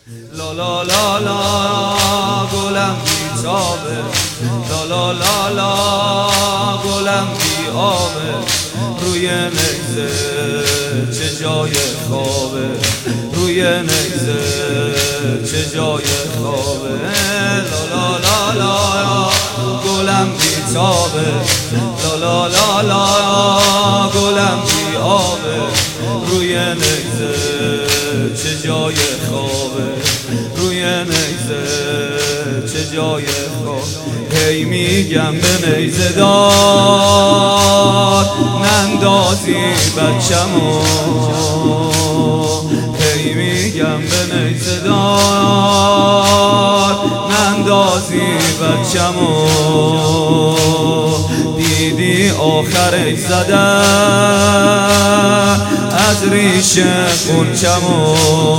لا لا لا لا گلم بیتابه، لا لا لا لا گلم بی آبه، روی نیزه چه جای خوابه، روی نیزه چه جای خوابه. لا لا لا لا گلم بیتابه، لا لا لا لا گلم بی آبه، روی نیزه چه جای خوابه، روی نیزه چه جای خواب. هی میگم به نیزه دار نندازی بچمو، هی میگم به نیزه دار نندازی بچمو، دیدی آخرش زدن از ریشه قنچمو،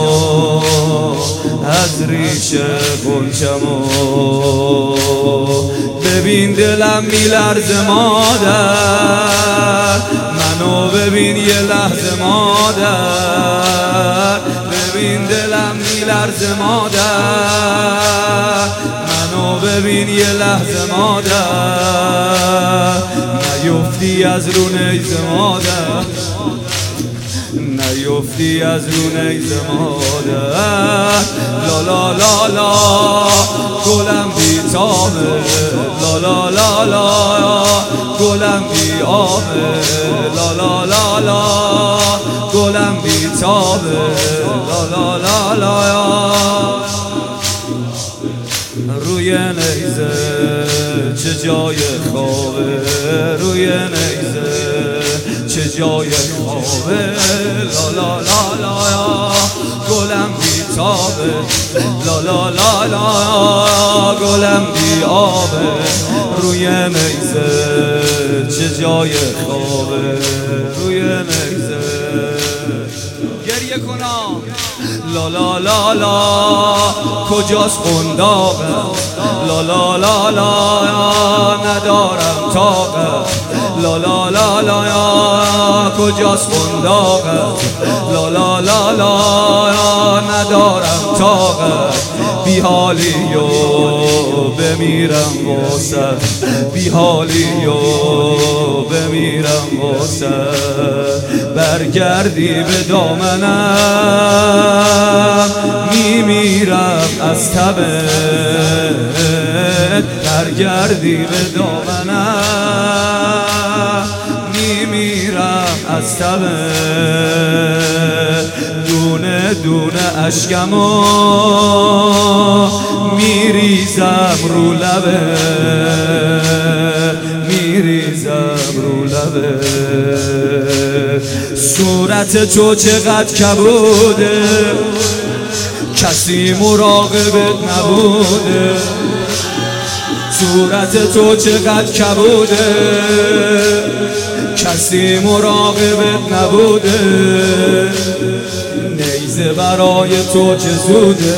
از ریشه قنچمو. ببین دلم میلرزه مادر، منو ببین یه لحظه مادر، ببین دلم میلرزه مادر، منو ببین یه لحظه مادر. نیفتی از رو نیزه مادر، نیفتی از رو نیزه مادر. لا لا لا لا گلم بیتابه، لا لا لا لا گلم بی آبه، لا لا لا لا گلم بیتابه، لا لا لا لا. روی نیزه چه جای خوابه، روی نیزه چه جای خوابه. لا لا لا لا گلم بیتابه، لا لا لا لا گلم بی آبه، روی نیزه چه جای خوابه، روی نیزه. گریه کنم لا لا لا لا کجاست قنداقه، لا لا لا لا ندارم طاقه، لا لا لا لا کجاست قنداقه، لا لا لا لا ندارم طاقه. بی حالی و بمیرم واسه، بی حالی و بمیرم واسه. برگردی به دامنم میمیرم از تبت، برگردی به دامنم میمیرم از تبت. دونه دونه اشکمو میریزم رو لبه، میریزم رو لبه. صورت تو چقدر کبوده، کسی مراقبت نبوده. صورت تو چقدر کبوده، کسی مراقبت نبوده. نیزه برای تو چه زوده،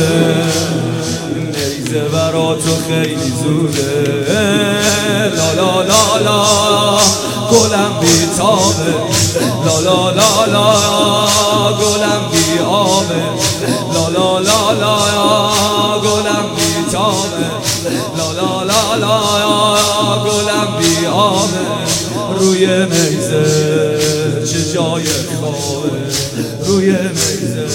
نیزه برای تو خیلی زوده. لا لا لا لا گلم بیتابه، لا لا لا لا گلم بی آبه، لا لا لا لا گلم بیتابه، لا لا لا لا گلم بی آبه. روی نیزه چه جای خوابه، روی نیزه.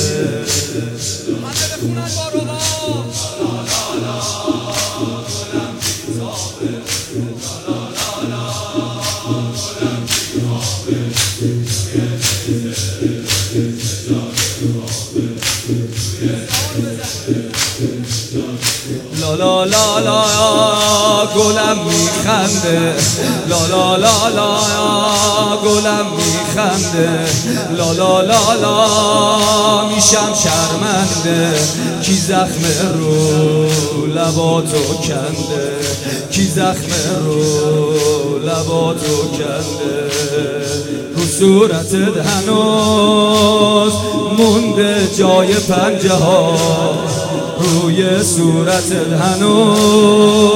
لا لا لا لا گلم میخنده، لا لا لا لا گلم میخنده، لا لا لا لا میشم شرمنده. کی زخم رو لباتو کنده، کی زخم رو لباتو کنده. رو صورتت هنوز مونده جای پنجه ها، روی صورتت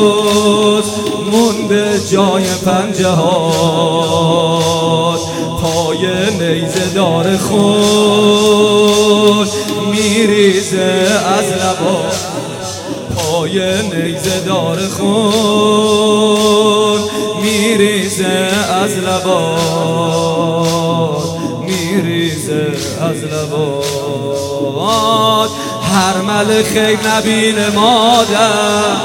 هنوز مونده جای پنجه ها. پای نیزه دار خون میریزه از لبا، پای نیزه دار خون میریزه از لبا، میریزه از لبا. هر ملخی نبین مادر،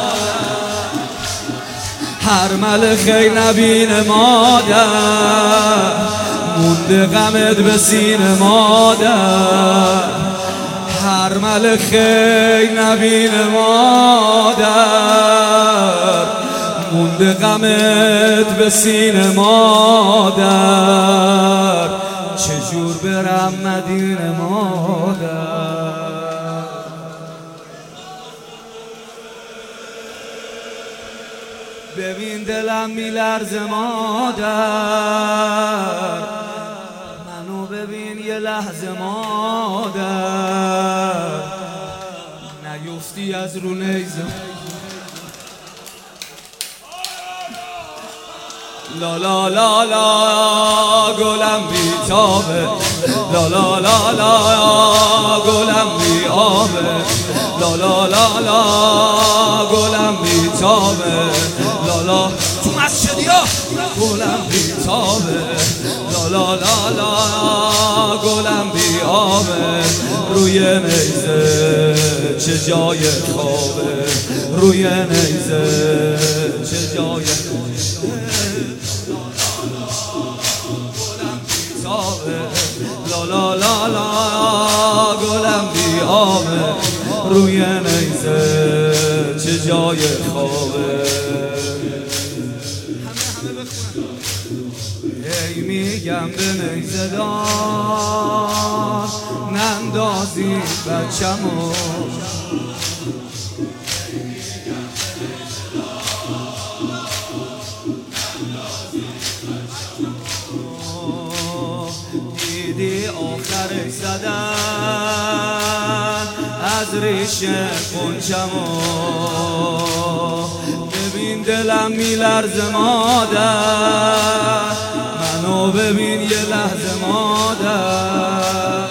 هر ملخی نبین مادر، مونده غمت به سینه مادر. هر ملخی نبین مادر، مونده غمت به سینه مادر. چجور برم مدینه مادر؟ ببین دلم میلرزه مادر، منو ببین یه لحظه مادر. نیفتی از رو نیزه، لا لا لا لا گلم بیتابه، لا لا لا لا گلم بی آبه، لا لا لا لا گلم بیتابه، لا لا تو مسجدیا گلم بیتابه، لا لا لا لا گلم بی آبه. روی نیزه چه جای خوابه، روی نیزه چه جای لا لا لا لا گلم بی آبه، روی نیزه چه جای خوابه. ای میگم به نیزه دار نندازی بچمو، دیدی آخرش زدن از ریشه قنچمو. ببین دلم میلرزه مادر، منو ببین یه لحظه مادر.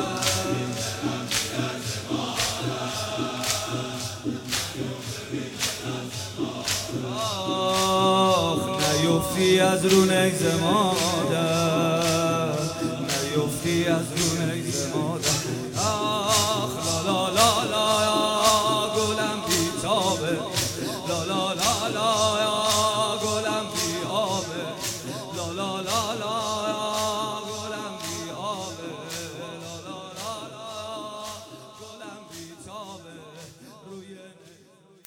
آخ نیفتی از رو نیزه مادر، نیفتی از رو نیزه مادر. آخ لا لا لا لا گلم بیتابه، لا لا لا لا گلم بی آبه، لا لا لا لا گلم بی آبه، لا لا لا لا گلم بیتابه. روی